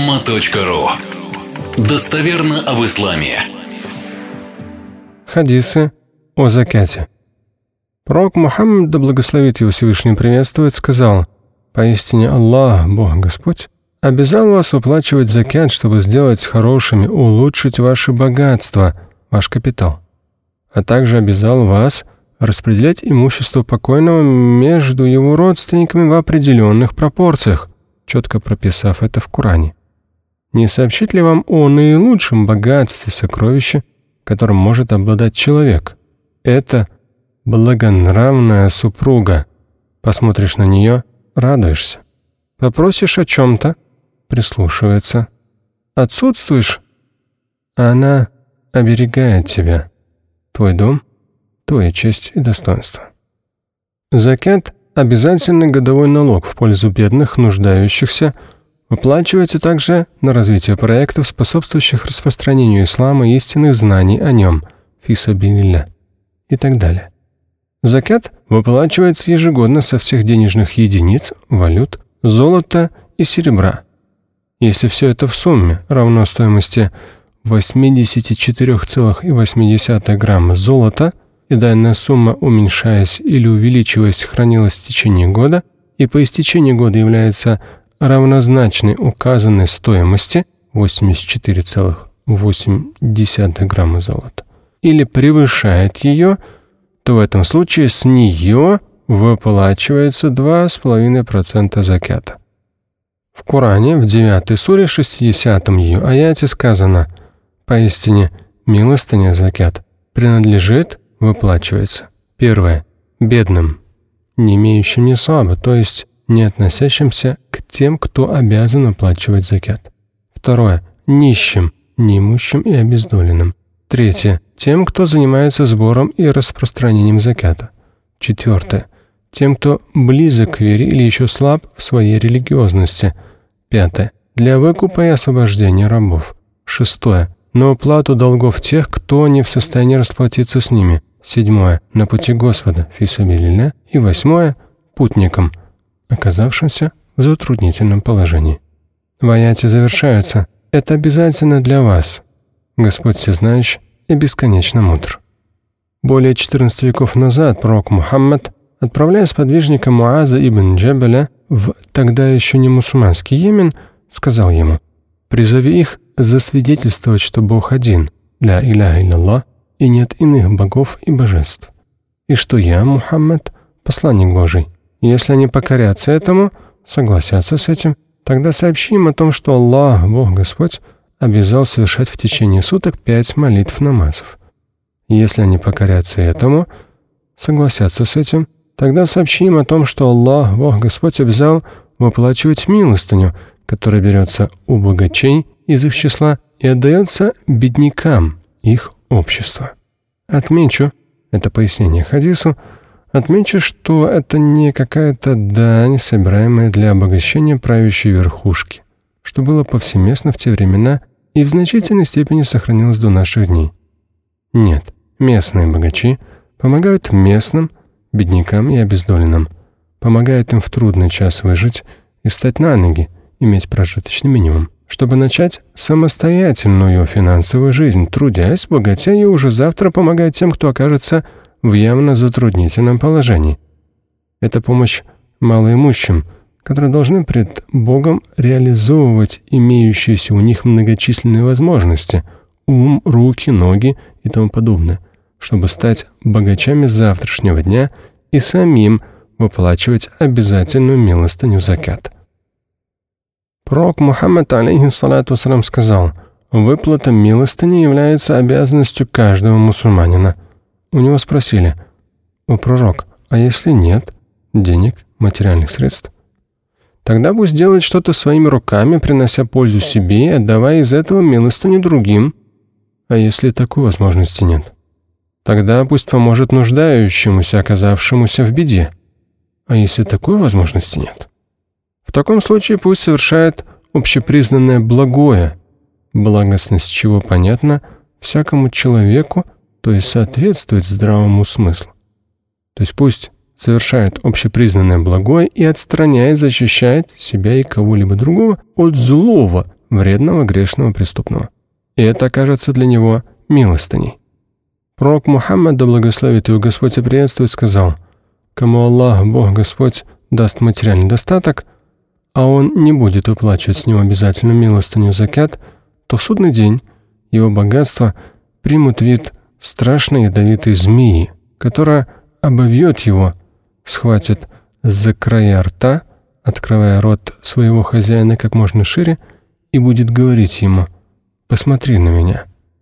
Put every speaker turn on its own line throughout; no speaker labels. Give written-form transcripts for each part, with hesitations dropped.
umma.ru. Достоверно об исламе.
Хадисы о закате. Пророк Мухаммад, да благословит его Всевышний приветствует, сказал: «Поистине Аллах, Бог Господь, обязал вас выплачивать закят, чтобы сделать хорошими, улучшить ваше богатство, ваш капитал, а также обязал вас распределять имущество покойного между его родственниками в определенных пропорциях, четко прописав это в Коране. Не сообщит ли вам о наилучшем богатстве сокровища, которым может обладать человек? Это благонравная супруга. Посмотришь на нее — радуешься. Попросишь о чем-то — прислушивается. Отсутствуешь — она оберегает тебя. Твой дом — твоя честь и достоинство». Закят — обязательный годовой налог в пользу бедных, нуждающихся, выплачивается также на развитие проектов, способствующих распространению ислама и истинных знаний о нем, фисабилилля, и так далее. Закят выплачивается ежегодно со всех денежных единиц, валют, золота и серебра. Если все это в сумме равно стоимости 84,8 грамма золота, и данная сумма, уменьшаясь или увеличиваясь, хранилась в течение года и по истечении года является равнозначной указанной стоимости 84,8 грамма золота, или превышает ее, то в этом случае с нее выплачивается 2,5% закята. В Коране, в 9 суре, 60 ее аяте сказано: «Поистине милостыня закят принадлежит, выплачивается. Первое – бедным, не имеющим нисаба, то есть не относящимся к тем, кто обязан выплачивать закят. Второе – нищим, неимущим и обездоленным. Третье – тем, кто занимается сбором и распространением закята. Четвертое – тем, кто близок к вере или еще слаб в своей религиозности. Пятое – для выкупа и освобождения рабов. Шестое – на уплату долгов тех, кто не в состоянии расплатиться с ними. Седьмое – на пути Господа, фисабилилля. И восьмое – путникам, оказавшимся в затруднительном положении». В аяте завершается: «Это обязательно для вас. Господь всезнающий и бесконечно мудр». Более 14 веков назад пророк Мухаммад, отправляя сподвижника Муаза ибн Джабаля в тогда еще не мусульманский Йемен, сказал ему: «Призови их засвидетельствовать, что Бог один, ля иляха илляллах, и нет иных богов и божеств, и что я, Мухаммад, посланник Божий. Если они покорятся этому, согласятся с этим, тогда сообщи им о том, что Аллах, Бог Господь, обязал совершать в течение суток 5 молитв намазов. Если они покорятся этому, согласятся с этим, тогда сообщи им о том, что Аллах, Бог Господь, обязал выплачивать милостыню, которая берется у богачей из их числа и отдается беднякам их общества». Отмечу, это пояснение хадису, отмечу, что это не какая-то дань, собираемая для обогащения правящей верхушки, что было повсеместно в те времена и в значительной степени сохранилось до наших дней. Нет, местные богачи помогают местным беднякам и обездоленным, помогают им в трудный час выжить и встать на ноги, иметь прожиточный минимум, чтобы начать самостоятельную финансовую жизнь, трудясь, богатя и уже завтра помогать тем, кто окажется в явно затруднительном положении. Это помощь малоимущим, которые должны пред Богом реализовывать имеющиеся у них многочисленные возможности, ум, руки, ноги и тому подобное, чтобы стать богачами завтрашнего дня и самим выплачивать обязательную милостыню закат. Пророк Мухаммад, алейхиссалату вассалям, сказал: «Выплата милостыни является обязанностью каждого мусульманина». У него спросили: «О пророк, а если нет денег, материальных средств?» «Тогда пусть делает что-то своими руками, принося пользу себе и отдавая из этого милостыню другим. А если такой возможности нет? Тогда пусть поможет нуждающемуся, оказавшемуся в беде. А если такой возможности нет? В таком случае пусть совершает общепризнанное благое, благостность чего понятна всякому человеку, то есть соответствует здравому смыслу. То есть пусть совершает общепризнанное благое и отстраняет, защищает себя и кого-либо другого от злого вредного, грешного, преступного. И это окажется для него милостыней. Пророк Мухаммад, да благословит его Господь и приветствует, сказал: «Кому Аллах, Бог Господь, даст материальный достаток, а он не будет выплачивать с него обязательно милостыню закят, то в судный день его богатства примут вид страшной ядовитой змеи, которая обовьет его, схватит за края рта, открывая рот своего хозяина как можно шире, и будет говорить ему: посмотри на меня.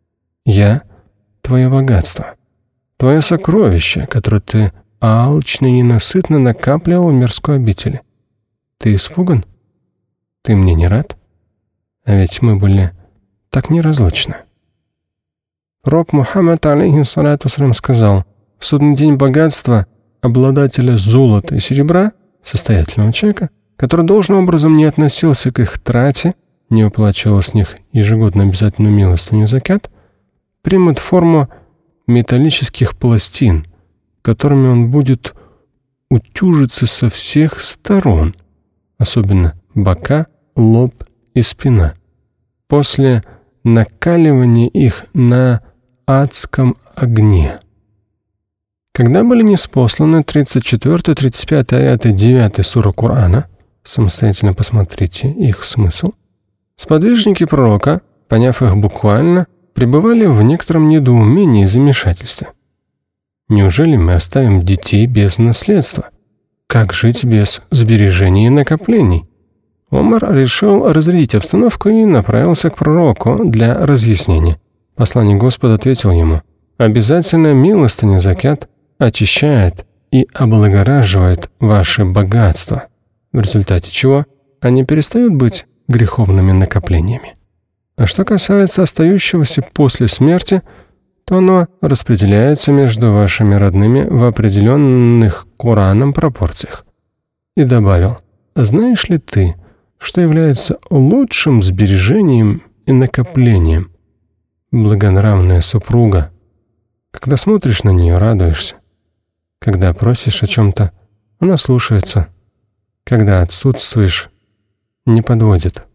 Я — твое богатство, твое сокровище, которое ты алчно и ненасытно накапливал в мирской обители. Ты испуган? Ты мне не рад? А ведь мы были так неразлучны». Пророк Мухаммад, алейхиссалату вассалям, сказал: в судный день богатства обладателя золота и серебра, состоятельного человека, который должным образом не относился к их трате, не уплачивал с них ежегодно обязательную милостыню закят, примут форму металлических пластин, которыми он будет утюжиться со всех сторон, особенно бока, лоб и спина, после накаливания их на адском огне. Когда были ниспосланы 34, 35 аяты 9 сура Корана, самостоятельно посмотрите их смысл, сподвижники пророка, поняв их буквально, пребывали в некотором недоумении и замешательстве. Неужели мы оставим детей без наследства? Как жить без сбережений и накоплений? Омар решил разрядить обстановку и направился к пророку для разъяснения. Посланник Господа ответил ему: «Обязательно милостыня закят очищает и облагораживает ваши богатства, в результате чего они перестают быть греховными накоплениями. А что касается остающегося после смерти, то оно распределяется между вашими родными в определенных Кораном пропорциях». И добавил: «Знаешь ли ты, что является лучшим сбережением и накоплением? Благонравная супруга. Когда смотришь на нее, радуешься. Когда просишь о чем-то, она слушается. Когда отсутствуешь, не подводит».